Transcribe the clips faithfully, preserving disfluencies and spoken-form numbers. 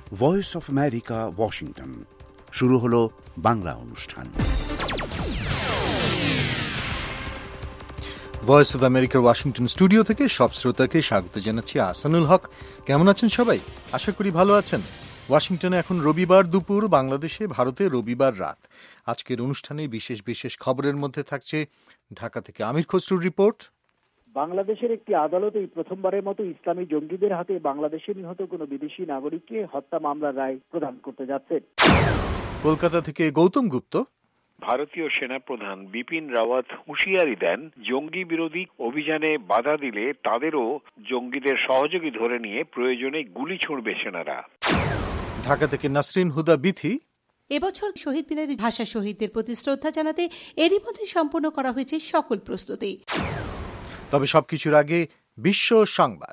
Voice of America, Washington. শুরু হলো বাংলা অনুষ্ঠান। ভয়েস অফ আমেরিকার ওয়াশিংটন স্টুডিও থেকে সব শ্রোতাকে স্বাগত জানাচ্ছি। আহসানুল হক। কেমন আছেন সবাই? আশা করি ভালো আছেন। ওয়াশিংটনে এখন রবিবার দুপুর, বাংলাদেশে ভারতে রবিবার রাত। আজকের অনুষ্ঠানে বিশেষ বিশেষ খবরের মধ্যে থাকছে ঢাকা থেকে আমির খসরুর রিপোর্ট। বাংলাদেশের একটি আদালত এই প্রথমবারের মতো ইসলামী জঙ্গিদের হাতে বাংলাদেশে নিহত কোনো বিদেশি নাগরিককে হত্যা মামলার রায় প্রদান করতে যাচ্ছে। কলকাতা থেকে গৌতম গুপ্ত। ভারতীয় সেনাপ্রধান বিপিন রাওয়াত হুঁশিয়ারি দেন, জঙ্গি বিরোধী অভিযানে বাধা দিলে তাদেরও জঙ্গিদের সহযোগী ধরে নিয়ে প্রয়োজনে গুলি ছুড়বে সেনারা। ঢাকা থেকে নাসরিন হুদা বিথি। এবছর শহীদ মিনারে ভাষা শহীদদের প্রতি শ্রদ্ধা জানাতে এরই মধ্যে সম্পন্ন করা হয়েছে সকল প্রস্তুতি। তবে সবকিছুর আগে বিশ্ব সংবাদ।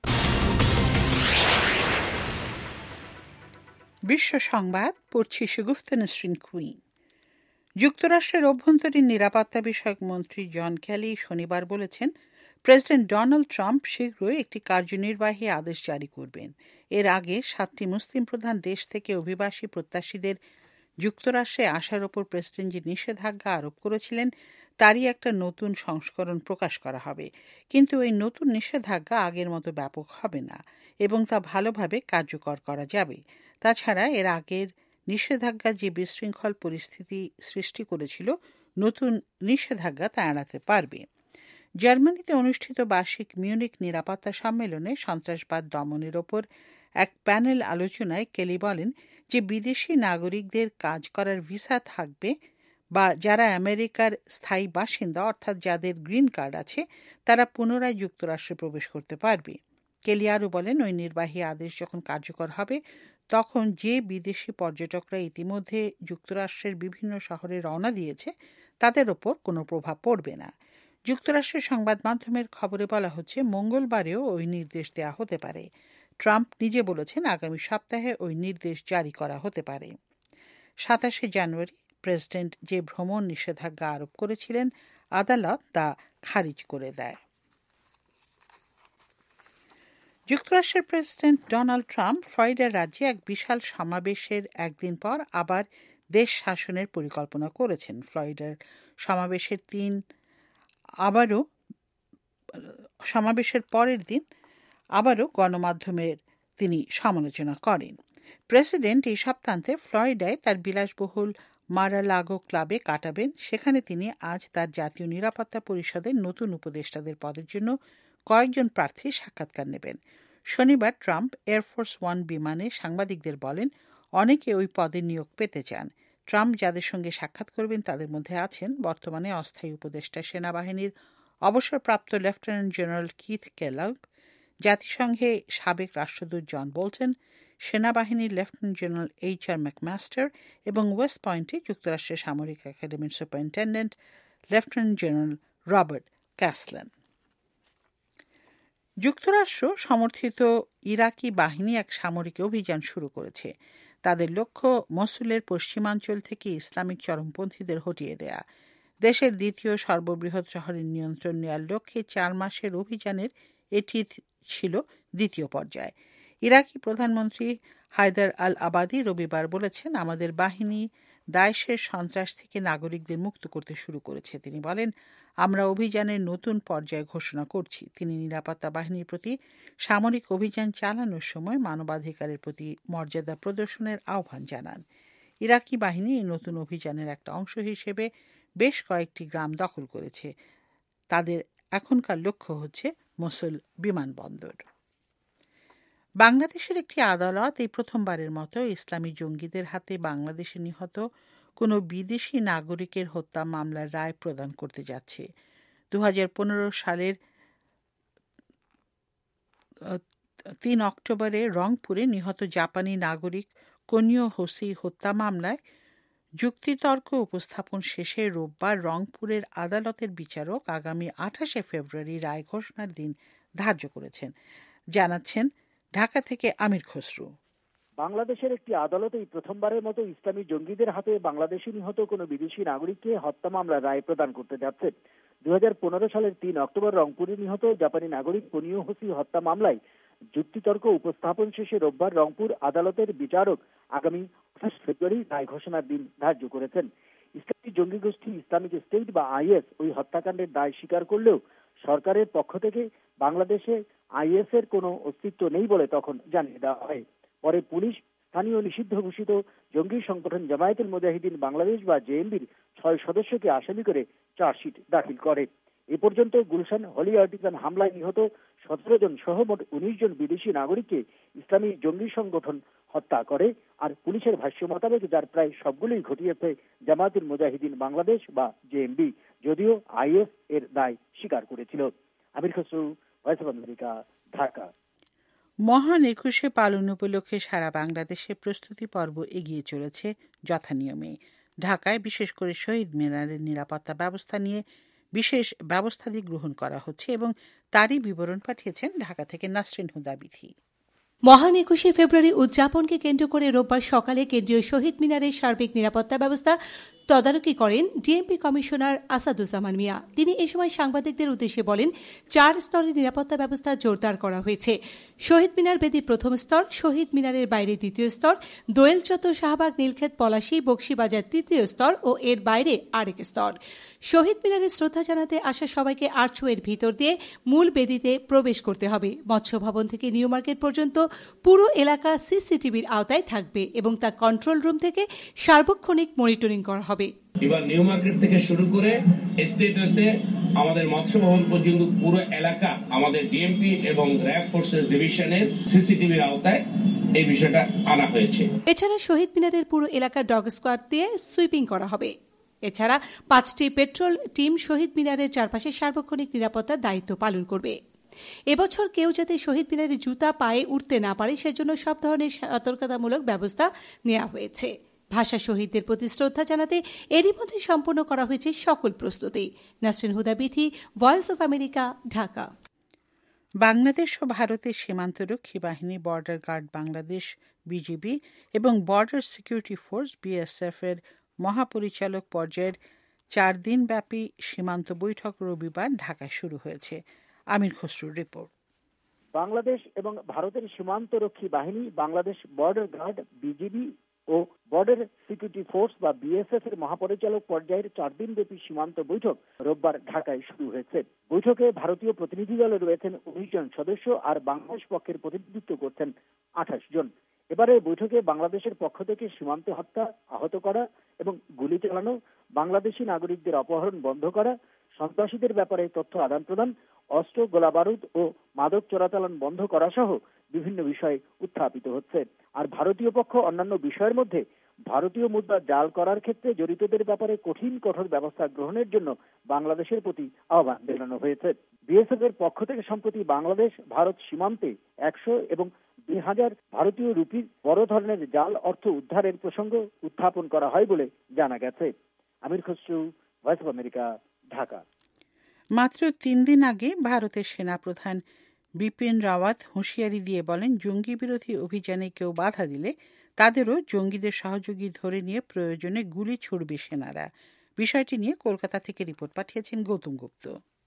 বিশ্ব সংবাদ পড়ছি সুগুফতা নসরিন কুইন। যুক্তরাষ্ট্রের অভ্যন্তরীণ নিরাপত্তা বিষয়ক মন্ত্রী জন কেলি শনিবার বলেছেন, প্রেসিডেন্ট ডোনাল্ড ট্রাম্প শীঘ্রই একটি কার্যনির্বাহী আদেশ জারি করবেন। এর আগে সাতটি মুসলিম প্রধান দেশ থেকে অভিবাসী প্রত্যাশীদের যুক্তরাষ্ট্রে আসার ওপর প্রেসিডেন্ট যে নিষেধাজ্ঞা আরোপ করেছিলেন তারই একটা নতুন সংস্করণ প্রকাশ করা হবে। কিন্তু এই নতুন নিষেধাজ্ঞা আগের মতো ব্যাপক হবে না এবং তা ভালোভাবে কার্যকর করা যাবে। তাছাড়া এর আগের নিষেধাজ্ঞা যে বিশৃঙ্খল পরিস্থিতি সৃষ্টি করেছিল, নতুন নিষেধাজ্ঞা তা এড়াতে পারবে। জার্মানিতে অনুষ্ঠিত বার্ষিক মিউনিক নিরাপত্তা সম্মেলনে সন্ত্রাসবাদ দমনের ওপর এক প্যানেল আলোচনায় কেলি বলেন যে বিদেশি নাগরিকদের কাজ করার ভিসা থাকবে বা যারা আমেরিকার স্থায়ী বাসিন্দা অর্থাৎ যাদের গ্রিন কার্ড আছে তারা পুনরায় যুক্তরাষ্ট্রে প্রবেশ করতে পারবে। কেলি আরও বলেন, ওই নির্বাহী আদেশ যখন কার্যকর হবে তখন যে বিদেশি পর্যটকরা ইতিমধ্যে যুক্তরাষ্ট্রের বিভিন্ন শহরে রওনা দিয়েছে তাদের ওপর কোনো প্রভাব পড়বে না। যুক্তরাষ্ট্রের সংবাদ মাধ্যমের খবরে বলা হচ্ছে, মঙ্গলবারেও ওই নির্দেশ দেওয়া হতে পারে। ট্রাম্প নিজে বলেছেন আগামী সপ্তাহে ওই নির্দেশ জারি করা হতে পারে। সাতাশে জানুয়ারি প্রেসিডেন্ট যে ভ্রমণ নিষেধাজ্ঞা আরোপ করেছিলেন আদালত তা খারিজ করে দেয়। যুক্তরাষ্ট্রের প্রেসিডেন্ট ডোনাল্ড ট্রাম্প ফ্লোরিডা রাজ্যে এক বিশাল সমাবেশের একদিন পর আবার দেশ শাসনের পরিকল্পনা করেছেন। ফ্লোরিডার সমাবেশের দিন আবারও সমাবেশের পরের দিন আবারও গণমাধ্যমের তিনি সমালোচনা করেন। প্রেসিডেন্ট এই সপ্তাহান্তে ফ্লোরিডায় তার বিলাসবহুল মার-আ-লাগো ক্লাবে কাটাবেন। সেখানে তিনি আজ তার জাতীয় নিরাপত্তা পরিষদের নতুন উপদেষ্টাদের পদের জন্য কয়েকজন প্রার্থীর সাক্ষাৎকার নেবেন। শনিবার ট্রাম্প এয়ারফোর্স ওয়ান বিমানে সাংবাদিকদের বলেন, অনেকে ওই পদে নিয়োগ পেতে চান। ট্রাম্প যাদের সঙ্গে সাক্ষাৎ করবেন তাদের মধ্যে আছেন বর্তমানে অস্থায়ী উপদেষ্টা সেনাবাহিনীর অবসরপ্রাপ্ত লেফটেন্যান্ট জেনারেল কিথ কেলগ, জাতিসংঘে সাবেক রাষ্ট্রদূত জন বোল্টন, সেনাবাহিনীর lieutenant general H R McMaster এবং ওয়েস্ট পয়েন্টে যুক্তরাষ্ট্রের সামরিক একাডেমির superintendent lieutenant general Robert Caslen. যুক্তরাষ্ট্র সমর্থিত ইরাকি বাহিনী এক সামরিক অভিযান শুরু করেছে। তাদের লক্ষ্য মসুলের পশ্চিমাঞ্চল থেকে ইসলামিক চরমপন্থীদের হটিয়ে দেয়া। দেশের দ্বিতীয় সর্ববৃহৎ শহরের নিয়ন্ত্রণ নেওয়ার লক্ষ্যে চার মাসের অভিযানের এটি ছিল দ্বিতীয় পর্যায়। ইরাকি প্রধানমন্ত্রী হায়দার আল আবাদি রবিবার বলেছেন, আমাদের বাহিনী দায়েশের সন্ত্রাস থেকে নাগরিকদের মুক্ত করতে শুরু করেছে। তিনি বলেন, আমরা অভিযানের নতুন পর্যায় ঘোষণা করছি। তিনি নিরাপত্তা বাহিনীর প্রতি সামরিক অভিযান চালানোর সময় মানবাধিকারের প্রতি মর্যাদা প্রদর্শনের আহ্বান জানান। ইরাকি বাহিনী এই নতুন অভিযানের একটা অংশ হিসেবে বেশ কয়েকটি গ্রাম দখল করেছে। তাদের এখনকার লক্ষ্য হচ্ছে মসুল বিমানবন্দর। বাংলাদেশের একটি আদালত এই প্রথমবারের মতো ইসলামী জঙ্গিদের হাতে বাংলাদেশে নিহত কোনো বিদেশি নাগরিকের হত্যা মামলার রায় প্রদান করতে যাচ্ছে। দু হাজার পনেরো সালের তিন অক্টোবরে রংপুরে নিহত জাপানি নাগরিক কোনিও হোসি হত্যা মামলায় যুক্তিতর্ক উপস্থাপন শেষে রোববার রংপুরের আদালতের বিচারক আগামী আঠাশে ফেব্রুয়ারি রায় ঘোষণার দিন ধার্য করেছেন। জানাচ্ছেন ঢাকা থেকে আমির খসরু। বাংলাদেশের একটি আদালত এই প্রথমবারের মতো ইসলামী জঙ্গিদের হাতে বাংলাদেশি নিহত কোনো বিদেশি নাগরিককে হত্যা মামলার রায় প্রদান করতে যাচ্ছে। দুই হাজার পনেরো সালের তিন অক্টোবর রংপুরে নিহত জাপানি নাগরিক কোনিও হোসি হত্যা মামলায় যুক্তিতর্ক উপস্থাপন শেষে রোববার রংপুর আদালতের বিচারক আগামী আঠাশ ফেব্রুয়ারি রায় ঘোষণার দিন ধার্য করেছেন। ইসলামী জঙ্গি গোষ্ঠী ইসলামিক স্টেট বা আইএস ওই হত্যাকাণ্ডের দায় স্বীকার করলেও সরকারের পক্ষ থেকে বাংলাদেশে আইএস এর কোনো অস্তিত্ব নেই বলে তখন জানিয়ে দেওয়া হয়। পরে পুলিশ স্থানীয় নিষিদ্ধ ঘোষিত জঙ্গি সংগঠন জামায়াতুল মুজাহিদিন বাংলাদেশ বা জেএমবির ছয় সদস্যকে আসামি করে চার্জশিট দাখিল করে। এ পর্যন্ত গুলশান হলি আর্টিজান হামলায় নিহত সতেরো জন সহ মোট উনিশ জন বিদেশি নাগরিককে ইসলামী জঙ্গি সংগঠন হত্যা করে। আর পুলিশের ভাষ্য মোতাবেক যার প্রায় সবগুলোই ঘটিয়েছে জামায়াতুল মুজাহিদিন বাংলাদেশ বা জেএমবি, যদিও আইএস এর দায় স্বীকার করেছিল। Amir Khasru, Voice of America, Dhaka. মহান একুশে পালন উপলক্ষে সারা বাংলাদেশে প্রস্তুতি পর্ব এগিয়ে চলেছে যথানিয়মে। ঢাকায় বিশেষ করে শহীদ মিনারের নিরাপত্তা ব্যবস্থা নিয়ে বিশেষ ব্যবস্থাদি গ্রহণ করা হচ্ছে এবং তারই বিবরণ পাঠিয়েছেন ঢাকা থেকে নাসরিন হুদা বিথি। মহান একুশে ফেব্রুয়ারি উদযাপনকে কেন্দ্র করে রোববার সকালে কেন্দ্রীয় শহীদ মিনারের সার্বিক নিরাপত্তা ব্যবস্থা তদারকি করেন ডিএমপি কমিশনার আসাদুজ্জামান মিয়া। তিনি এ সময় সাংবাদিকদের উদ্দেশ্যে বলেন, চার স্তরের নিরাপত্তা ব্যবস্থা জোরদার করা হয়েছে। শহীদ মিনার বেদির প্রথম স্তর, শহীদ মিনারের বাইরে দ্বিতীয় স্তর, দোয়েল চত্বর, শাহবাগ, নীলক্ষেত, পলাশী, বকশীবাজার তৃতীয় স্তর ও এর বাইরে আরেক স্তর। শহীদ মিনারে শ্রদ্ধা জানাতে আসা সবাইকে আর্চওয়ের ভিতর দিয়ে মূল বেদিতে প্রবেশ করতে হবে। মৎস্য ভবন থেকে নিউ মার্কেট পর্যন্ত পুরো এলাকা সিসিটিভির আওতায় থাকবে এবং তা কন্ট্রোল রুম থেকে সার্বক্ষণিক মনিটরিং করা হবে। এবার নিউ মার্কেট থেকে শুরু করে এস্টেটে আমাদের মৎস্য ভবন পর্যন্ত পুরো এলাকা আমাদের ডিএমপি এবং র্যাব ফোর্সেস ডিভিশনের সিসিটিভির আওতায় এই বিষয়টা আনা হয়েছে। এছাড়া শহীদ মিনারের পুরো এলাকা ডগ স্কোয়াড দিয়ে সুইপিং করা হবে। এছাড়া পাঁচটি পেট্রোল টিম শহীদ মিনারের চারপাশে সার্বক্ষণিক নিরাপত্তার দায়িত্ব পালন করবে। এবছর কেউ যাতে শহীদ মিনারে জুতা পায়ে উঠতে না পারে সেজন্য সব ধরনের সতর্কতামূলক ব্যবস্থা নেওয়া হয়েছে। ভাষা শহীদদের প্রতি শ্রদ্ধা জানাতে এরই মধ্যে সম্পন্ন করা হয়েছে সকল প্রস্তুতি। Nasrin Huda Bithi, Voice of America, Dhaka. Bangladesh ও ভারতের সীমান্তরক্ষী বাহিনী, বর্ডার গার্ড বাংলাদেশ বিজিবি এবং বর্ডার সিকিউরিটি ফোর্স বিএসএফ এর মহাপরিচালক পর্যায়ের চার দিনব্যাপী সীমান্ত বৈঠক রবিবার ঢাকায় শুরু হয়েছে। আমির খসরুর রিপোর্ট। বাংলাদেশ এবং ভারতের সীমান্তরক্ষী বাহিনী, বাংলাদেশ বর্ডার গার্ড বিজিবি ও বর্ডার সিকিউরিটি ফোর্স বা বিএসএফ এর মহাপরিচালক পর্যায়ের চার দিনব্যাপী সীমান্ত বৈঠক রোববার ঢাকায় শুরু হয়েছে। বৈঠকে ভারতীয় প্রতিনিধি দলে রয়েছেন উনিশ জন সদস্য আর বাংলাদেশ পক্ষের প্রতিনিধিত্ব করছেন আঠাশ জন। এবারে বৈঠকে বাংলাদেশের পক্ষ থেকে সীমান্ত হত্যা, আহত করা এবং গুলি চালানো, বাংলাদেশি নাগরিকদের অপহরণ বন্ধ করা, সন্ত্রাসীদের ব্যাপারে তথ্য আদান প্রদান, অস্ত্র, গোলাবারুদ ও মাদক চোরাচালান বন্ধ করা সহ বিভিন্ন বিষয় উত্থাপিত হচ্ছে। আর ভারতীয় পক্ষ অন্যান্য বিষয়ের মধ্যে ভারতীয় মুদ্রা জাল করার ক্ষেত্রে জড়িতদের ব্যাপারে কঠিন কঠোর ব্যবস্থা গ্রহণের জন্য বাংলাদেশের প্রতি আহ্বান জানানো হয়েছে। বিএসএফ এর পক্ষ থেকে সম্প্রতি বাংলাদেশ ভারত সীমান্তে একশো এবং দুই হাজার ভারতীয় রুপির বড় ধরনের জাল অর্থ উদ্ধারের প্রসঙ্গ উত্থাপন করা হয় বলে জানা গেছে। Amir Khasru, Voice of America, Dhaka. মাত্র তিন দিন আগে ভারতের সেনাপ্রধান বিপিন রাওয়াত হুঁশিয়ারি দিয়ে বলেন, জঙ্গি বিরোধী অভিযানে কেউ বাধা দিলে তাদেরও জঙ্গিদের সহযোগী ধরে নিয়ে প্রয়োজনে গুলি ছুড়বে সেনারা। বিষয়টি নিয়ে কলকাতা থেকে রিপোর্ট পাঠিয়েছেন গৌতম গুপ্ত।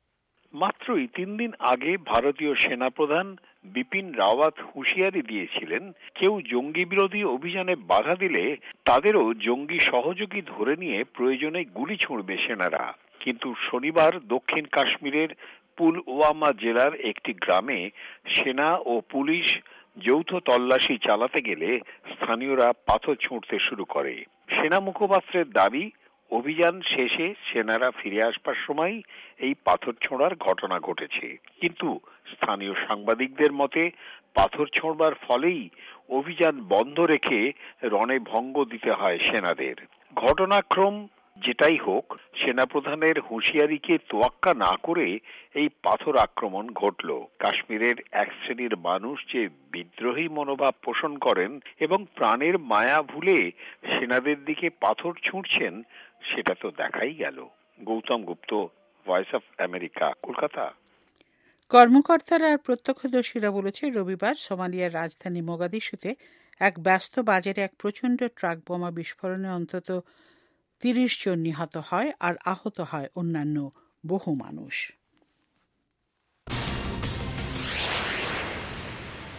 মাত্রই তিন দিন আগে ভারতীয় সেনাপ্রধান বিপিন রাওয়াত হুঁশিয়ারি দিয়েছিলেন, কেউ জঙ্গি বিরোধী অভিযানে বাধা দিলে তাদেরও জঙ্গি সহযোগী ধরে নিয়ে প্রয়োজনে গুলি ছুড়বে সেনারা। কিন্তু শনিবার দক্ষিণ কাশ্মীরের পুলওয়ামা জেলার একটি গ্রামে সেনা ও পুলিশ যৌথ তল্লাশি চালাতে গেলে স্থানীয়রা পাথর ছুঁড়তে শুরু করে। সেনা মুখপাত্রের দাবি, অভিযান শেষে সেনারা ফিরে আসবার সময় এই পাথর ছোঁড়ার ঘটনা ঘটেছে। কিন্তু স্থানীয় সাংবাদিকদের মতে পাথর ছোঁড়বার ফলেই অভিযান বন্ধ রেখে রণে ভঙ্গ দিতে হয় সেনাদের। ঘটনাক্রম যেটাই হোক, সেনাপ্রধানের হুঁশিয়ারিকে তোয়াক্কা না করে এই পাথর আক্রমণ ঘটল। কাশ্মীরের এক শ্রেণীর মানুষ যে বিদ্রোহী মনোভাব পোষণ করেন এবং প্রাণের মায়া ভুলে সেনাদের দিকে পাথর ছুঁড়ছেন, সেটা তো দেখাই গেল। Gautam Gupta, Voice of America, Kolkata. কর্মকর্তারা আর প্রত্যক্ষদর্শীরা বলেছে, রবিবার সোমালিয়ার রাজধানী মোগাদিশুতে এক ব্যস্ত বাজারে এক প্রচণ্ড ট্রাক বোমা বিস্ফোরণে অন্তত তিরিশ জন নিহত হয় আর আহত হয় অন্যান্য বহু মানুষ।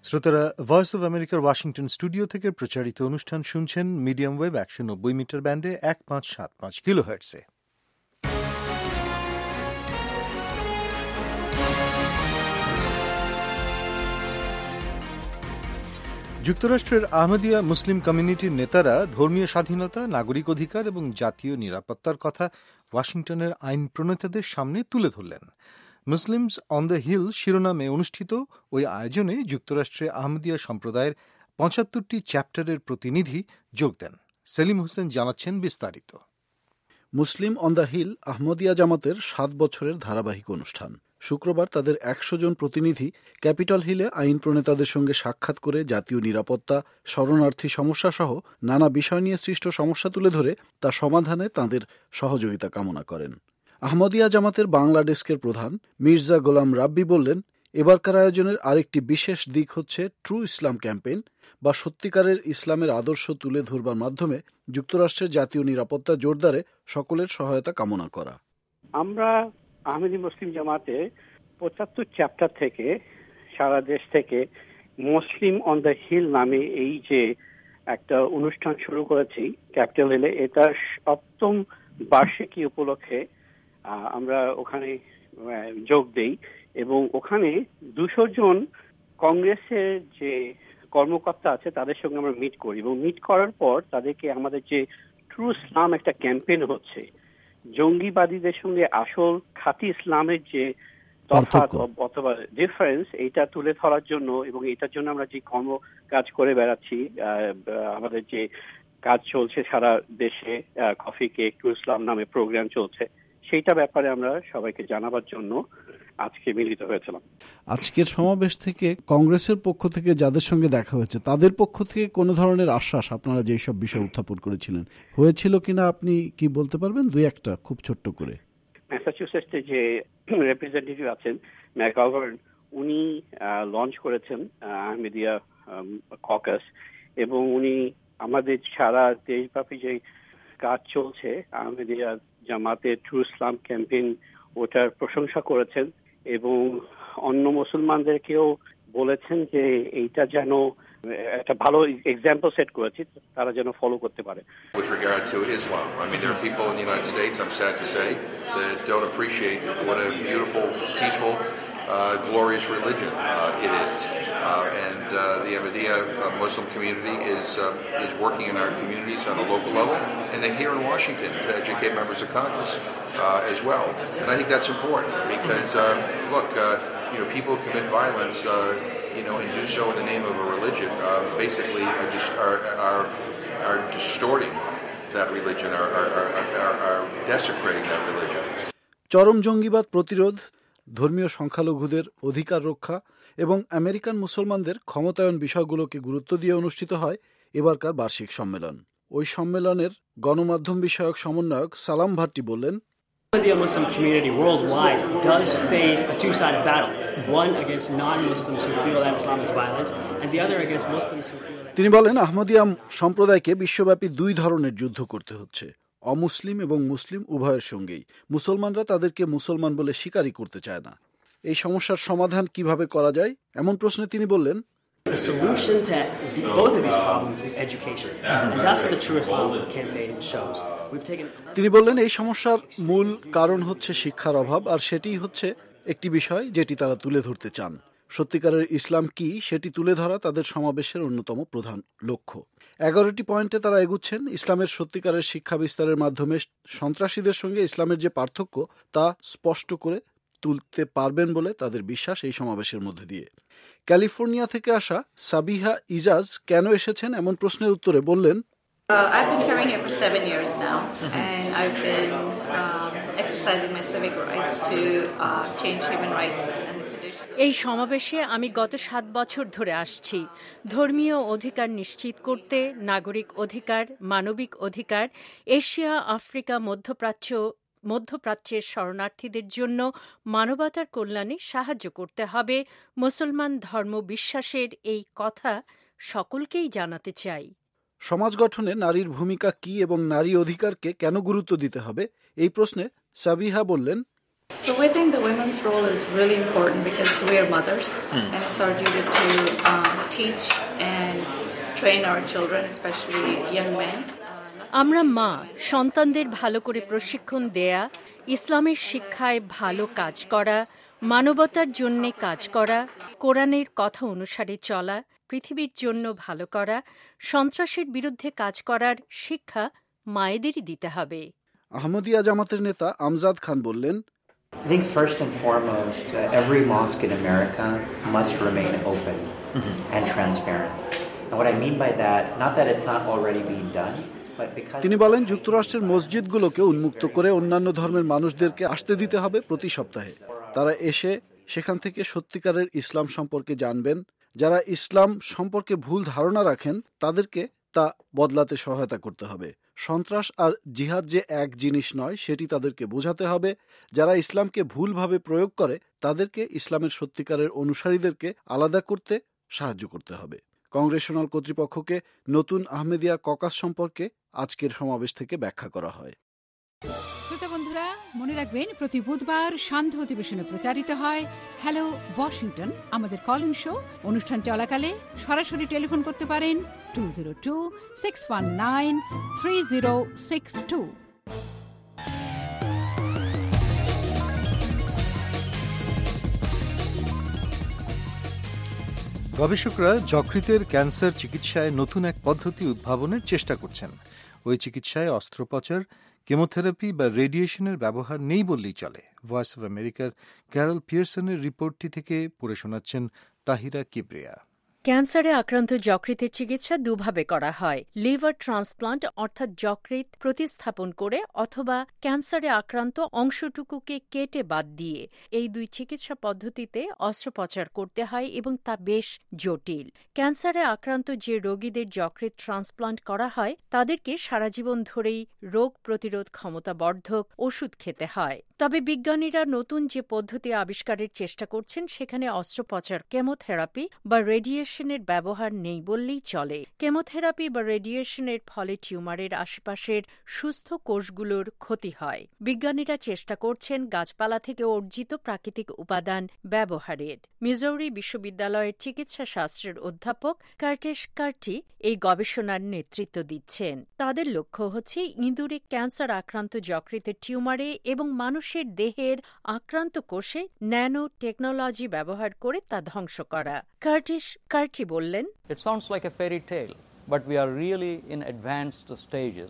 শ্রোতারা, ভয়েস অব আমেরিকার ওয়াশিংটন স্টুডিও থেকে প্রচারিত অনুষ্ঠান শুনছেন মিডিয়াম ওয়েভ একশো নব্বই মিটার ব্যান্ডে এক পাঁচ সাত পাঁচ কিলো হার্টসে। যুক্তরাষ্ট্রের আহমদিয়া মুসলিম কমিউনিটির নেতারা ধর্মীয় স্বাধীনতা, নাগরিক অধিকার এবং জাতীয় নিরাপত্তার কথা ওয়াশিংটনের আইন প্রণেতাদের সামনে তুলে ধরলেন। মুসলিমস অন দ্য হিল শিরোনামে অনুষ্ঠিত ওই আয়োজনে যুক্তরাষ্ট্রে আহমদিয়া সম্প্রদায়ের পঁচাত্তরটি চ্যাপ্টারের প্রতিনিধি যোগ দেন। সেলিম হোসেন জানাচ্ছেন বিস্তারিত। Muslim on the hill Ahmadiyya জামাতের সাত বছরের ধারাবাহিক অনুষ্ঠান। শুক্রবার তাদের একশো জন প্রতিনিধি ক্যাপিটল হিলে আইন প্রণেতাদের সঙ্গে সাক্ষাৎ করে জাতীয় নিরাপত্তা, শরণার্থী সমস্যা সহ নানা বিষয় নিয়ে সৃষ্ট সমস্যা তুলে ধরে তা সমাধানে তাঁদের সহযোগিতা কামনা করেন। আহমদিয়া জামাতের বাংলা ডেস্কের প্রধান মির্জা গোলাম রাব্বি বললেন, এবারকার আয়োজনের আরেকটি বিশেষ দিক হচ্ছে ট্রু ইসলাম ক্যাম্পেইন বা সত্যিকারের ইসলামের আদর্শ তুলে ধরবার মাধ্যমে যুক্তরাষ্ট্রের জাতীয় নিরাপত্তা জোরদারে সকলের সহায়তা কামনা করা। আমরা আহমেদি মুসলিম জামাতে পঁচাত্তর চ্যাপ্টার থেকে সারা দেশ থেকে মুসলিম অন দ্য হিল নামে এই যে একটা অনুষ্ঠান শুরু করেছি ক্যাপিটাল হিলে, এটা সপ্তম বার্ষিকী উপলক্ষে আমরা ওখানে যোগ দেই এবং ওখানে দুশো জন কংগ্রেসের যে কর্মকর্তা আছে তাদের সঙ্গে আমরা মিট করি এবং মিট করার পর তাদেরকে আমাদের যে ট্রু ইসলাম একটা ক্যাম্পেইন হচ্ছে, জঙ্গিবাদীদের সঙ্গে আসল খাঁটি ইসলামের যে তফাৎ অথবা ডিফারেন্স, এইটা তুলে ধরার জন্য এবং এটার জন্য আমরা যে কর্ম কাজ করে বেড়াচ্ছি, আমাদের যে কাজ চলছে সারা দেশে, কফি কেক ট্রু ইসলাম নামে প্রোগ্রাম চলছে, সেইটা ব্যাপারে আমরা সবাইকে জানাবার জন্য আজকে মিলিত হয়েছিলাম। আজকের সমাবেশ থেকে কংগ্রেসের পক্ষ থেকে যাদের সঙ্গে দেখা হয়েছে তাদের পক্ষ থেকে কোনো ধরনের আশ্বাস আপনারা যে সব বিষয় উত্থাপন করেছিলেন হয়েছিল কিনা আপনি কি বলতে পারবেন দুই একটা খুব ছোট্ট করে? ম্যাসাচুসেটসে যে রিপ্রেজেন্টেটিভ আছেন ম্যাকগাভার্ন, উনি লঞ্চ করেছেন আহমেদিয়া ককাস এবং উনি আমাদের সারা দেশব্যাপী যে কাজ চলছে আহমেদিয়া জামাতের ট্রু ইসলাম ক্যাম্পেইন, ওটার প্রশংসা করেছেন এবং অন্য মুসলমানদেরকেও বলেছেন যে এইটা যেন একটা ভালো এক্সাম্পল সেট করেছি, তারা যেন ফলো করতে পারে। With regard to Islam, I mean there are people in the United States, I'm sad to say, that don't appreciate what a beautiful, peaceful, uh, glorious religion uh, it is. Uh, and uh, the Ahmadiyya uh, Muslim community is uh, is working in our communities on a local level, and they're here in Washington to educate members of Congress uh, as well. And I think that's important because, uh, look, uh, you know, people commit violence, uh, you know, and do so in the name of a religion. Uh, basically, are, just, are are are distorting that religion, are are, are are desecrating that religion. চরম জঙ্গিবাদ প্রতিরোধ, ধর্মীয় সংখ্যালঘুদের অধিকার রক্ষা এবং American মুসলমানদের ক্ষমতায়ন বিষয়গুলোকে গুরুত্ব দিয়ে অনুষ্ঠিত হয় এবারকার বার্ষিক সম্মেলন। ওই সম্মেলনের গণমাধ্যম বিষয়ক সমন্বয়ক সালাম ভাট্টি বললেন, The Muslim community worldwide does face a two-sided battle, one against non-Muslims who feel that Islam is violent, and the other against Muslims who feel that... তিনি বলেন, আহমদিয়া সম্প্রদায়কে বিশ্বব্যাপী দুই ধরনের যুদ্ধ করতে হচ্ছে, অমুসলিম এবং মুসলিম উভয়ের সঙ্গেই। মুসলমানরা তাদেরকে মুসলমান বলে স্বীকারই করতে চায় না। এই সমস্যার সমাধান কিভাবে করা যায় এমন প্রশ্নে তিনি বললেন, The solution to the, both of these problems is education, and that's what the True Islam campaign shows. We've taken... তিনি বললেন, এই সমস্যার মূল কারণ হচ্ছে শিক্ষার অভাব, আর সেটিই হচ্ছে একটি বিষয় যেটি তারা তুলে ধরতে চান। সত্যিকারের ইসলাম কি সেটি তুলে ধরা তাদের সমাবেশের অন্যতম প্রধান লক্ষ্য। এগারোটি পয়েন্টে তারা এগুচ্ছেন। ইসলামের সত্যিকারের শিক্ষা বিস্তারের মাধ্যমে সন্ত্রাসীদের সঙ্গে ইসলামের যে পার্থক্য তা স্পষ্ট করে তুলতে পারবেন বলে তাদের বিশ্বাস এই সমাবেশের মধ্যে দিয়ে। ক্যালিফোর্নিয়া থেকে আসা সাবিহা ইজাজ কেন এসেছেন এমন প্রশ্নের উত্তরে বললেন, Uh, I've been coming here for seven years now, and I've been um, exercising my civic rights to uh, change human rights and the conditions. এই সমাবেশে আমি গত সাত বছর ধরে আসছি। ধর্মীয় অধিকার নিশ্চিত করতে, নাগরিক অধিকার, মানবিক অধিকার, এশিয়া, আফ্রিকা, মধ্যপ্রাচ্য মধ্যপ্রাচ্যের শরণার্থীদের জন্য মানবতার কল্যাণে সাহায্য করতে হবে। মুসলমান ধর্ম বিশ্বাসের এই কথা সকলকেই জানাতে চাই। সমাজ গঠনে নারীর ভূমিকা কি এবং নারী অধিকারকে কেন গুরুত্ব দিতে হবে এই প্রশ্নে সাবিহা বললেন, So we think the women's role is really important because we are mothers mm. and it's our duty to um, teach and train our children, especially young men. আমরা মা, সন্তানদের ভালো করে প্রশিক্ষণ দেয়া, ইসলামের শিক্ষায় ভালো কাজ করা, মানবতার জন্য কাজ করা, কোরআনের কথা অনুসারে চলা, পৃথিবীর জন্য ভালো করা, সন্ত্রাসের বিরুদ্ধে কাজ করার শিক্ষা মায়েদেরই দিতে হবে। আহমদিয়া জামাতের নেতা আমজাদ খান বললেন, I think first and foremost, uh, every mosque in America must remain open mm-hmm. and transparent. And what I mean by that, not that it's not already being done, but because তিনি বলেন যুক্তরাষ্ট্রের মসজিদগুলোকে উন্মুক্ত করে অন্যান্য ধর্মের মানুষদেরকে আসতে দিতে হবে প্রতি সপ্তাহে। তারা এসে সেখান থেকে সত্যিকারের ইসলাম সম্পর্কে জানবেন। যারা ইসলাম সম্পর্কে ভুল ধারণা রাখেন তাদেরকে তা বদলাতে সহায়তা করতে হবে। সন্ত্রাস আর জিহাদ যে এক জিনিস নয় সেটি তাদেরকে বোঝাতে হবে। যারা ইসলামকে ভুলভাবে প্রয়োগ করে তাদেরকে ইসলামের সত্যিকারের অনুসারীদেরকে আলাদা করতে সাহায্য করতে হবে। কংগ্রেশনাল কর্তৃপক্ষকে নতুন আহমেদিয়া ককাস সম্পর্কে আজকের সমাবেশ থেকে ব্যাখ্যা করা হয়। শ্রোতা বন্ধুরা, মনে রাখবেন প্রতি বুধবার সান্ধ্য অধিবেশনে প্রচারিত হয় হ্যালো ওয়াশিংটন আমাদের কল ইন শো। অনুষ্ঠান চলাকালে সরাসরি টেলিফোন করতে পারেন two zero two six one nine three zero six two. গবেষকরা যকৃতের ক্যান্সার চিকিৎসায় নতুন এক পদ্ধতি উদ্ভাবনের চেষ্টা করছেন। ওই চিকিৎসায় অস্ত্রোপচার, কেমোথেরাপি বা রেডিয়েশনের ব্যবহার নেই বললেই চলে। ভয়েস অব আমেরিকার ক্যারল পিয়ারসনের রিপোর্টটি থেকে পড়ে শোনাচ্ছেন তাহিরা কিবরিয়া। ক্যান্সারে আক্রান্ত যকৃতের চিকিৎসা দুভাবে করা হয়, লিভার ট্রান্সপ্লান্ট অর্থাৎ যকৃৎ প্রতিস্থাপন করে অথবা ক্যান্সারে আক্রান্ত অংশটুকুকে কেটে বাদ দিয়ে। এই দুই চিকিৎসা পদ্ধতিতে অস্ত্রোপচার করতে হয় এবং তা বেশ জটিল। ক্যান্সারে আক্রান্ত যে রোগীদের যকৃৎ ট্রান্সপ্লান্ট করা হয় তাদেরকে সারাজীবন ধরেই রোগ প্রতিরোধ ক্ষমতা বর্ধক ওষুধ খেতে হয়। তবে বিজ্ঞানীরা নতুন যে পদ্ধতি আবিষ্কারের চেষ্টা করছেন সেখানে অস্ত্রোপচার, কেমোথেরাপি বা রেডিয়েশনের ব্যবহার নেই বললেই চলে। কেমোথেরাপি বা রেডিয়েশনের ফলে টিউমারের আশেপাশের সুস্থ কোষগুলোর ক্ষতি হয়। বিজ্ঞানীরা চেষ্টা করছেন গাছপালা থেকে অর্জিত প্রাকৃতিক উপাদান ব্যবহারের। মিজৌরি বিশ্ববিদ্যালয়ের চিকিৎসা শাস্ত্রের অধ্যাপক কার্টিস কার্টি এই গবেষণার নেতৃত্ব দিচ্ছেন। তাদের লক্ষ্য হচ্ছে ইঁদুরে ক্যান্সার আক্রান্ত যকৃতের টিউমারে এবং মানুষের দেহের আক্রান্ত কোষে ন্যানো টেকনোলজি ব্যবহার করে তা ধ্বংস করা। কার্টিস কার্টি বললেন, It sounds like a fairy tale, but we are really in advanced stages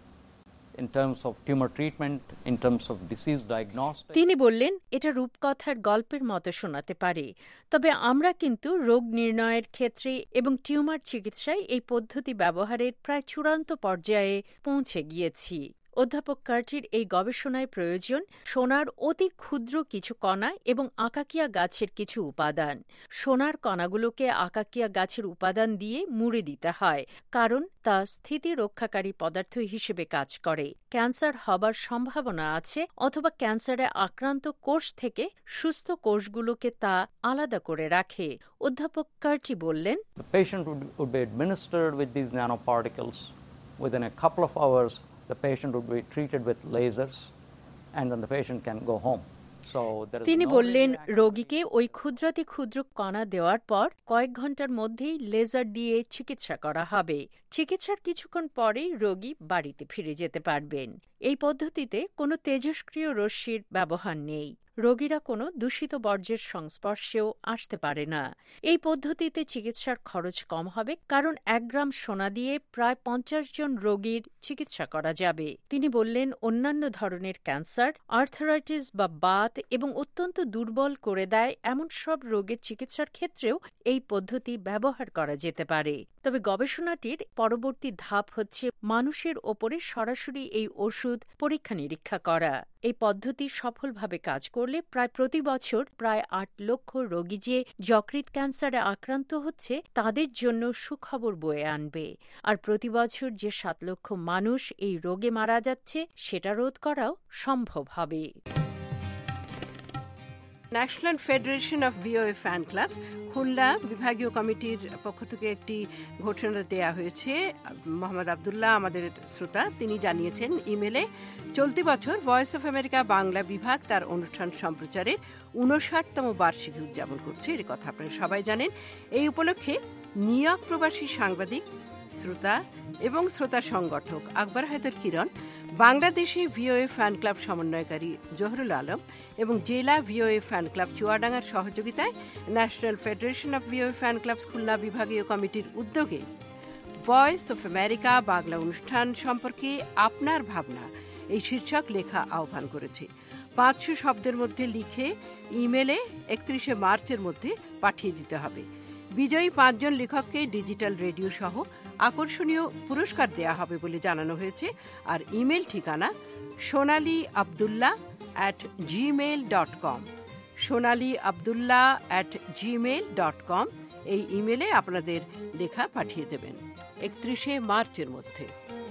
in terms of tumor treatment, in terms of disease diagnostics. তিনি বললেন, এটা রূপকথার গল্পের মতো শোনাতে পারে, তবে আমরা কিন্তু রোগ নির্ণয়ের ক্ষেত্রে এবং টিউমার চিকিৎসায় এই পদ্ধতি ব্যবহারের প্রায় চূড়ান্ত পর্যায়ে পৌঁছে গিয়েছি। অধ্যাপক কার্টির এই গবেষণায় প্রয়োজন সোনার অতি ক্ষুদ্র কিছু কণা এবং আকাকিয়া গাছের কিছু উপাদান। সোনার কণাগুলোকে আকাকিয়া গাছের উপাদান দিয়ে মুড়ে দিতে হয়, কারণ তা স্থিতি রক্ষাকারী পদার্থ হিসেবে কাজ করে। ক্যান্সার হবার সম্ভাবনা আছে অথবা ক্যান্সারে আক্রান্ত কোষ থেকে সুস্থ কোষগুলোকে তা আলাদা করে রাখে। অধ্যাপক কার্টি বললেন, The patient would, would be administered with these nanoparticles. Within a couple of hours, the patient would be treated with lasers and then the patient can go home. তিনি বললেন, রোগীকে ওই ক্ষুদ্রাতি ক্ষুদ্র কণা দেওয়ার পর কয়েক ঘন্টার মধ্যেই লেজার দিয়ে চিকিৎসা করা হবে। চিকিৎসার কিছুক্ষণ পরেই রোগী বাড়িতে ফিরে যেতে পারবেন। এই পদ্ধতিতে কোনো তেজস্ক্রিয় রশ্মির ব্যবহার নেই। রোগীরা কোনো দূষিত বর্জ্যের সংস্পর্শেও আসতে পারে না। এই পদ্ধতিতে চিকিৎসার খরচ কম হবে, কারণ এক গ্রাম সোনা দিয়ে প্রায় পঞ্চাশ জন রোগীর চিকিৎসা করা যাবে। তিনি বললেন, অন্যান্য ধরনের ক্যান্সার, আর্থারাইটিস বা বাত এবং অত্যন্ত দুর্বল করে দেয় এমন সব রোগের চিকিৎসার ক্ষেত্রেও এই পদ্ধতি ব্যবহার করা যেতে পারে। তবে গবেষণাটির পরবর্তী ধাপ হচ্ছে মানুষের ওপরে সরাসরি এই ওষুধ পরীক্ষা নিরীক্ষা করা। এই পদ্ধতি সফলভাবে কাজ করলে প্রায় প্রতি বছর প্রায় আট লক্ষ রোগী যে যকৃৎ ক্যান্সারে আক্রান্ত হচ্ছে তাদের জন্য সুখবর বয়ে আনবে। আর প্রতি বছর যে সাত লক্ষ মানুষ এই রোগে মারা যাচ্ছে সেটা রোধ করাও সম্ভব হবে। National Federation of V O A Fan Clubs Khulna বিভাগীয় কমিটির পক্ষ থেকে একটি ঘোষণা দেয়া হয়েছে। মোহাম্মদ আবদুল্লাহ আমাদের শ্রোতা, তিনি জানিয়েছেন ইমেলে, চলতি বছর ভয়েস অফ আমেরিকা বাংলা বিভাগ তার অনুষ্ঠান সম্প্রচারের উনষাটতম বার্ষিকী উদযাপন করছে। এর কথা আপনারা সবাই জানেন। এই উপলক্ষে নিউ ইয়র্ক প্রবাসী সাংবাদিক, শ্রোতা এবং শ্রোতা সংগঠক আকবর হায়দার কিরণ, বাংলাদেশে ভিওএ ফ্যান ক্লাব সমন্বয়কারী জহরুল আলম এবং জেলা ভিওএ ফ্যান ক্লাব চুয়াডাঙ্গার সহযোগিতায় National Federation of VOA fan clubs Khulna বিভাগীয় কমিটির উদ্যোগে ভয়েস অফ আমেরিকা বাংলা অনুষ্ঠান সম্পর্কে আপনার ভাবনা এই শীর্ষক লেখা আহ্বান করেছে। পাঁচশো শব্দের মধ্যে লিখে ইমেলে একত্রিশে মার্চের মধ্যে পাঠিয়ে দিতে হবে। বিজয়ী পাঁচজন লেখককে ডিজিটাল রেডিও সহ আকর্ষণীয় পুরস্কার দেয়া হবে বলে জানানো হয়েছে। আর ইমেল ঠিকানা Sonali Abdullah at Gmail dot com, Sonali Abdullah at Gmail dot com. এই ইমেলে আপনাদের লেখা পাঠিয়ে দেবেন একত্রিশে মার্চের মধ্যে।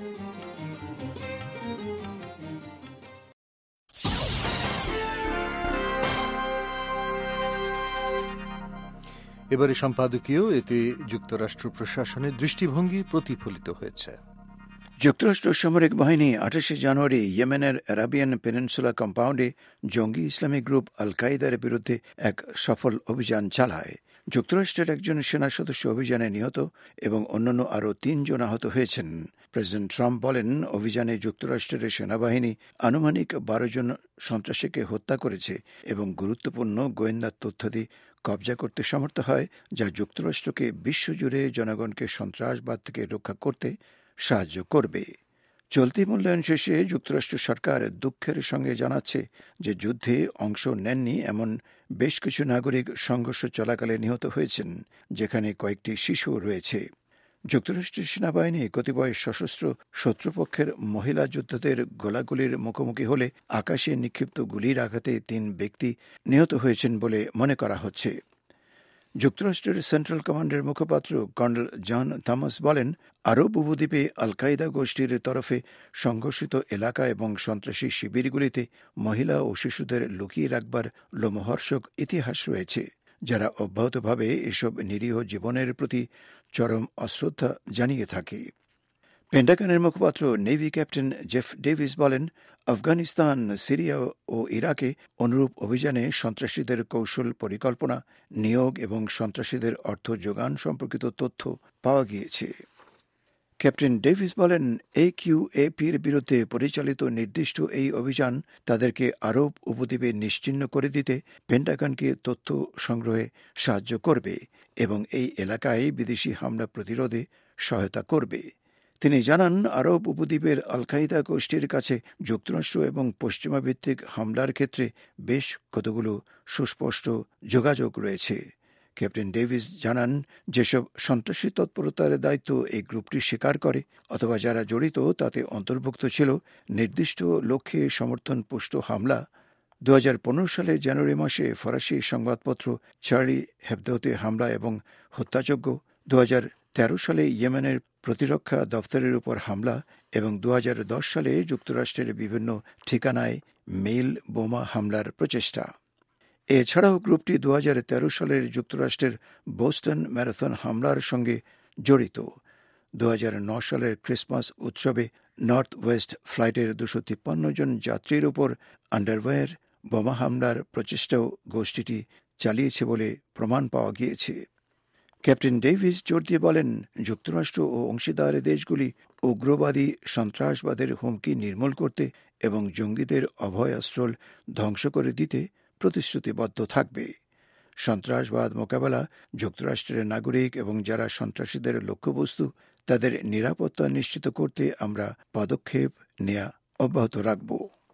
এবারে সম্পাদকীয়, এতে যুক্তরাষ্ট্র প্রশাসনের দৃষ্টিভঙ্গি প্রতিফলিত হয়েছে। যুক্তরাষ্ট্র সামরিক বাহিনী আঠাশে জানুয়ারি ইয়েমেনের অ্যারাবিয়ান পেনিনসুলা কম্পাউন্ডে জঙ্গি ইসলামিক গ্রুপ আল কায়েদার বিরুদ্ধে এক সফল অভিযান চালায়। যুক্তরাষ্ট্রের একজন সেনা সদস্য অভিযানে নিহত এবং অন্যান্য আরও তিনজন আহত হয়েছেন। প্রেসিডেন্ট ট্রাম্প বলেন, অভিযানে যুক্তরাষ্ট্রের সেনাবাহিনী আনুমানিক বারো জন সন্ত্রাসীকে হত্যা করেছে এবং গুরুত্বপূর্ণ গোয়েন্দা তথ্যাদি কবজা করতে সমর্থ হয়, যা যুক্তরাষ্ট্রকে বিশ্বজুড়ে জনগণকে সন্ত্রাসবাদ থেকে রক্ষা করতে সাহায্য করবে। চলতি মূল্যায়ন শেষে যুক্তরাষ্ট্র সরকার দুঃখের সঙ্গে জানাচ্ছে যে যুদ্ধে অংশ নেননি এমন বেশ কিছু নাগরিক সংঘর্ষ চলাকালে নিহত হয়েছেন, যেখানে কয়েকটি শিশু রয়েছে। যুক্তরাষ্ট্রের সেনাবাহিনী কতিপয় সশস্ত্র শত্রুপক্ষের মহিলা যোদ্ধাদের গোলাগুলির মুখোমুখি হলে আকাশে নিক্ষিপ্ত গুলির আঘাতে তিন ব্যক্তি নিহত হয়েছেন বলে মনে করা হচ্ছে। যুক্তরাষ্ট্রের সেন্ট্রাল কমান্ডের মুখপাত্র কর্নেল জন থমাস বলেন, আরব উপদ্বীপে আল কায়েদা গোষ্ঠীর তরফে সংঘর্ষিত এলাকা এবং সন্ত্রাসী শিবিরগুলিতে মহিলা ও শিশুদের লুকিয়ে রাখবার লোমহর্ষক ইতিহাস রয়েছে, যারা অব্যাহতভাবে এসব নিরীহ জীবনের প্রতি চরম অশ্রদ্ধা জানিয়ে থাকে। পেন্টাগনের মুখপাত্র নেভি ক্যাপ্টেন জেফ ডেভিস বলেন, আফগানিস্তান, সিরিয়া ও ইরাকে অনুরূপ অভিযানে সন্ত্রাসীদের কৌশল পরিকল্পনা, নিয়োগ এবং সন্ত্রাসীদের অর্থ যোগান সম্পর্কিত তথ্য পাওয়া গিয়েছে। ক্যাপ্টেন ডেভিস বলেন, এ কিউ এ পির বিরুদ্ধে পরিচালিত নির্দিষ্ট এই অভিযান তাদেরকে আরব উপদ্বীপে নিশ্চিহ্ন করে দিতে পেন্টাগনকে তথ্য সংগ্রহে সাহায্য করবে এবং এই এলাকায় বিদেশি হামলা প্রতিরোধে সহায়তা করবে। তিনি জানান, আরব উপদ্বীপের আল কায়েদা গোষ্ঠীর কাছে যুক্তরাষ্ট্র এবং পশ্চিমা ভিত্তিক হামলার ক্ষেত্রে বেশ কতগুলো সুস্পষ্ট যোগাযোগ রয়েছে। ক্যাপ্টেন ডেভিস জানান, যেসব সন্ত্রাসী তৎপরতার দায়িত্ব এই গ্রুপটি স্বীকার করে অথবা যারা জড়িত তাতে অন্তর্ভুক্ত ছিল নির্দিষ্ট লক্ষ্যে সমর্থন পুষ্ট হামলা। দু হাজার পনেরো সালের জানুয়ারি মাসে ফরাসি সংবাদপত্র চার্লি হেবদোতে হামলা এবং হত্যাযজ্ঞ, দু হাজার তেরো সালে ইয়েমেনের প্রতিরক্ষা দপ্তরের উপর হামলা এবং দু হাজার দশ সালে যুক্তরাষ্ট্রের বিভিন্ন ঠিকানায় মেইল বোমা হামলার প্রচেষ্টা। এছাড়াও গ্রুপটি দু হাজার তেরো সালের যুক্তরাষ্ট্রের বোস্টন ম্যারাথন হামলার সঙ্গে জড়িত। দু হাজার নয় সালের ক্রিসমাস উৎসবে নর্থ ওয়েস্ট ফ্লাইটের দুশো তিপ্পান্ন জন যাত্রীর উপর আন্ডারওয়্যার বোমা হামলার প্রচেষ্টাও গোষ্ঠীটি চালিয়েছে বলে প্রমাণ পাওয়া গিয়েছে। ক্যাপ্টেন ডেভিস জোর দিয়ে বলেন, যুক্তরাষ্ট্র ও অংশীদার দেশগুলি উগ্রবাদী সন্ত্রাসবাদের হুমকি নির্মূল করতে এবং জঙ্গিদের অভয় আশ্রয় ধ্বংস করে দিতে প্রতিশ্রুতিবদ্ধ থাকবে। সন্ত্রাসবাদ মোকাবেলা, যুক্তরাষ্ট্রের নাগরিক এবং যারা সন্ত্রাসীদের লক্ষ্যবস্তু, তাদের নিরাপত্তা নিশ্চিত করতে আমরা পদক্ষেপ নেওয়া অব্যাহত রাখব।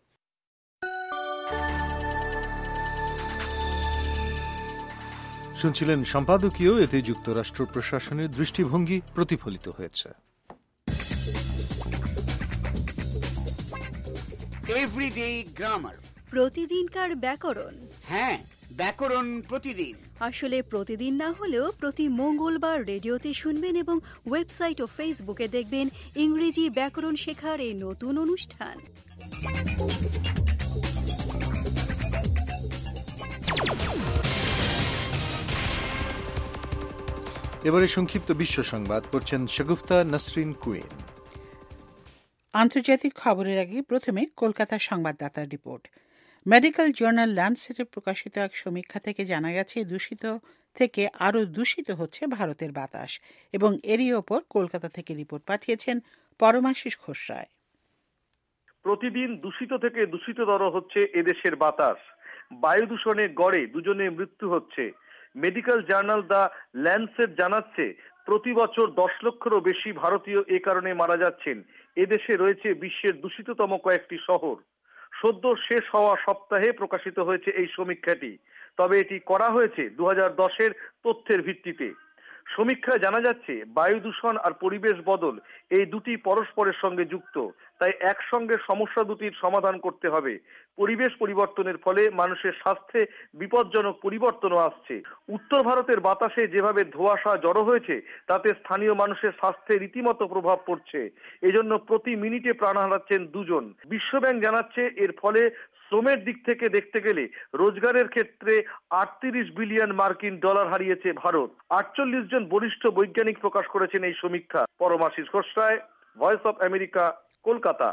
শুনছিলেন সম্পাদকীয়, এতে যুক্তরাষ্ট্র প্রশাসনের দৃষ্টিভঙ্গি প্রতিফলিত হয়েছে। এভরিডে গ্রামার, প্রতিদিনকার ব্যাকরণ। হ্যাঁ, ব্যাকরণ প্রতিদিন। আসলে প্রতিদিন না হলেও প্রতি মঙ্গলবার রেডিওতে শুনবেন এবং ওয়েবসাইট ও ফেসবুকে দেখবেন ইংরেজি ব্যাকরণ শেখার এই নতুন অনুষ্ঠান। এবারে সংক্ষিপ্ত বিশ্ব সংবাদ পড়ছেন শাগুফতা নসরিন কুইন। আন্তর্জাতিক খবরের আগে প্রথমে কলকাতার সংবাদদাতার রিপোর্ট। মেডিকেল জার্নাল ল্যান্ডসেটে প্রকাশিত এক সমীক্ষা থেকে জানা গেছে দূষিত থেকে আরও দূষিত হচ্ছে ভারতের বাতাস, এবং এরই ওপর কলকাতা থেকে রিপোর্ট পাঠিয়েছেন পরমাশিস ঘোষরায়। প্রতিদিন দূষিত থেকে দূষিততর হচ্ছে এদেশের বাতাস। বায়ু দূষণে গড়ে দুজনে মৃত্যু হচ্ছে। মেডিকেল জার্নাল দ্য ল্যান্ডসেট জানাচ্ছে প্রতি বছর দশ লক্ষেরও বেশি ভারতীয় এ কারণে মারা যাচ্ছেন। এদেশে রয়েছে বিশ্বের দূষিততম কয়েকটি শহর। সদ্য শেষ হওয়া সপ্তাহে প্রকাশিত হয়েছে এই সমীক্ষাটি, তবে এটি করা হয়েছে দু হাজার দশের তথ্যের ভিত্তিতে। সমীক্ষায় জানা যাচ্ছে বায়ু দূষণ আর পরিবেশ বদল এই দুটি পরস্পরের সঙ্গে যুক্ত, তাই একসঙ্গে সমস্যা দুটির সমাধান করতে হবে। পরিবেশ পরিবর্তনের ফলে মানুষের স্বাস্থ্যে বিপজ্জনক পরিবর্তনও আসছে। উত্তর ভারতের বাতাসে যেভাবে ধোঁয়াশা জড়ো হয়েছে তাতে স্থানীয় মানুষের স্বাস্থ্যে রীতিমতো প্রভাব পড়ছে। এজন্য প্রতি মিনিটে প্রাণ হারাচ্ছেন দুজন। বিশ্বব্যাংক জানাচ্ছে এর ফলে শ্রমের দিক থেকে দেখতে গেলে রোজগারের ক্ষেত্রে আটত্রিশ বিলিয়ন মার্কিন ডলার হারিয়েছে ভারত। আটচল্লিশ জন বরিষ্ঠ বৈজ্ঞানিক প্রকাশ করেছেন এই সমীক্ষা। Paramashis Ghoshray, Voice of America, Kolkata.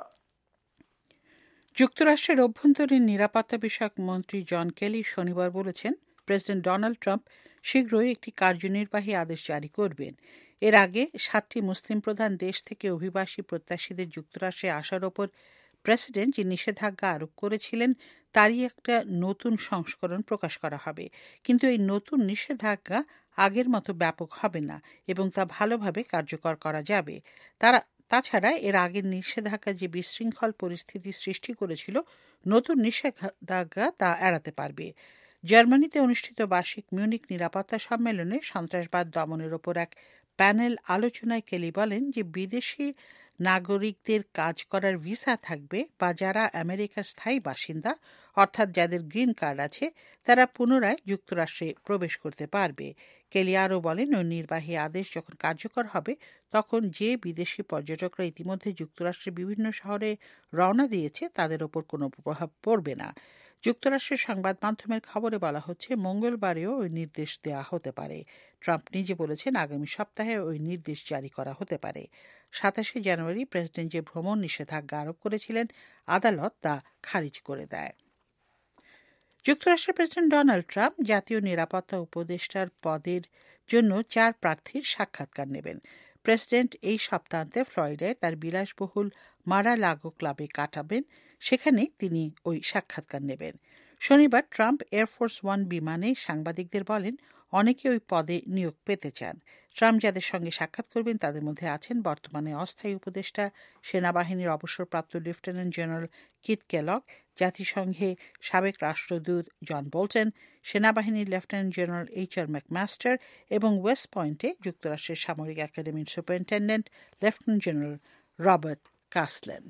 যুক্তরাষ্ট্রের অভ্যন্তরীণ নিরাপত্তা বিষয়ক মন্ত্রী জন কেলি শনিবার বলেছেন প্রেসিডেন্ট ডোনাল্ড ট্রাম্প শীঘ্রই একটি কার্যনির্বাহী আদেশ জারি করবেন। এর আগে সাতটি মুসলিম প্রধান দেশ থেকে অভিবাসী প্রত্যাশীদের যুক্তরাষ্ট্রে আসার ওপর প্রেসিডেন্ট যে নিষেধাজ্ঞা আরোপ করেছিলেন তারই একটা নতুন সংস্করণ প্রকাশ করা হবে, কিন্তু এই নতুন নিষেধাজ্ঞা আগের মতো ব্যাপক হবে না এবং তা ভালোভাবে কার্যকর করা যাবে। তারা তাছাড়া এর আগের নিষেধাজ্ঞা যে বিশৃঙ্খল পরিস্থিতি সৃষ্টি করেছিল, নতুন নিষেধাজ্ঞা তা এড়াতে পারবে। জার্মানিতে অনুষ্ঠিত বার্ষিক মিউনিক নিরাপত্তা সম্মেলনে সন্ত্রাসবাদ দমনের ওপর এক প্যানেল আলোচনায় কেলি বলেন যে বিদেশি নাগরিকদের কাজ করার ভিসা থাকবে বা যারা আমেরিকার স্থায়ী বাসিন্দা অর্থাৎ যাদের গ্রিন কার্ড আছে তারা পুনরায় যুক্তরাষ্ট্রে প্রবেশ করতে পারবে। কেলি আরও বলেন ওই নির্বাহী আদেশ যখন কার্যকর হবে তখন যে বিদেশি পর্যটকরা ইতিমধ্যে যুক্তরাষ্ট্রের বিভিন্ন শহরে রওনা দিয়েছে তাদের ওপর কোনো প্রভাব পড়বে না। যুক্তরাষ্ট্রের সংবাদ মাধ্যমের খবরে বলা হচ্ছে মঙ্গলবারেও ওই নির্দেশ দেওয়া হতে পারে। ট্রাম্প নিজে বলেছেন আগামী সপ্তাহে ওই নির্দেশ জারি করা হতে পারে। সাতাশে জানুয়ারি প্রেসিডেন্ট যে ভ্রমণ নিষেধাজ্ঞা আরোপ করেছিলেন আদালত তা খারিজ করে দেয়। যুক্তরাষ্ট্রের প্রেসিডেন্ট ডোনাল্ড ট্রাম্প জাতীয় নিরাপত্তা উপদেষ্টার পদের জন্য চার প্রার্থীর সাক্ষাৎকার নেবেন। প্রেসিডেন্ট এই সপ্তাহান্তে ফ্লোরিডায় তার বিলাসবহুল মারা-লাগো ক্লাবে কাটাবেন, সেখানে তিনি ওই সাক্ষাৎকার নেবেন। শনিবার ট্রাম্প এয়ারফোর্স ওয়ান বিমানে সাংবাদিকদের বলেন অনেকে ওই পদে নিয়োগ পেতে চান। ট্রাম্প যাদের সঙ্গে সাক্ষাৎ করবেন তাদের মধ্যে আছেন বর্তমানে অস্থায়ী উপদেষ্টা সেনাবাহিনীর অবসরপ্রাপ্ত লেফটেন্যান্ট জেনারেল কিথ কেলগ, জাতিসংঘে সাবেক রাষ্ট্রদূত জন বোল্টন, সেনাবাহিনীর lieutenant general H R McMaster এবং ওয়েস্ট পয়েন্টে যুক্তরাষ্ট্রের সামরিক একাডেমির superintendent lieutenant general Robert Caslen.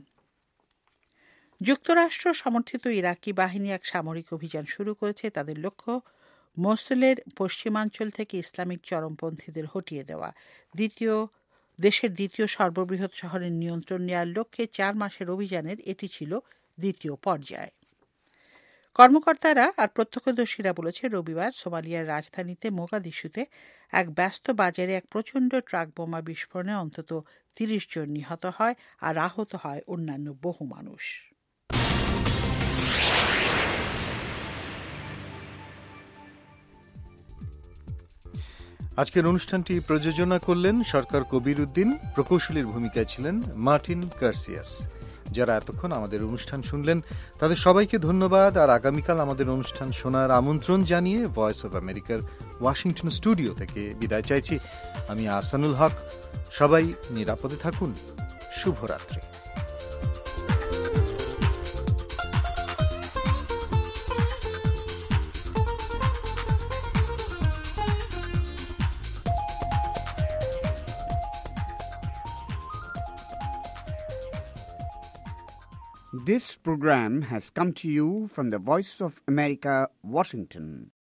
যুক্তরাষ্ট্র সমর্থিত ইরাকি বাহিনী এক সামরিক অভিযান শুরু করেছে। তাদের লক্ষ্য মোসুলের পশ্চিমাঞ্চল থেকে ইসলামিক চরমপন্থীদের হটিয়ে দেওয়া। দ্বিতীয় দেশের দ্বিতীয় সর্ববৃহৎ শহরের নিয়ন্ত্রণ নেওয়ার লক্ষ্যে চার মাসের অভিযানের এটি ছিল দ্বিতীয় পর্যায়। কর্মকর্তারা আর প্রত্যক্ষদর্শীরা বলেছে রবিবার সোমালিয়ার রাজধানীতে মোগাদিশুতে এক ব্যস্ত বাজারে এক প্রচণ্ড ট্রাক বোমা বিস্ফোরণে অন্তত তিরিশ জন নিহত হয় আর আহত হয় অন্যান্য বহু মানুষ। আজকের অনুষ্ঠানটি প্রযোজনা করলেন সরকার কবির উদ্দিন, প্রকৌশলীর ভূমিকায় ছিলেন মার্টিন গার্সিয়াস। যারা এতক্ষণ আমাদের অনুষ্ঠান শুনলেন তাদের সবাইকে ধন্যবাদ। আর আগামীকাল আমাদের অনুষ্ঠান শোনার আমন্ত্রণ জানিয়ে ভয়েস অব আমেরিকার ওয়াশিংটন স্টুডিও থেকে বিদায় চাইছি। আমি আহসানুল হক। সবাই নিরাপদে থাকুন। শুভরাত্রি। This program has come to you from the Voice of America, Washington.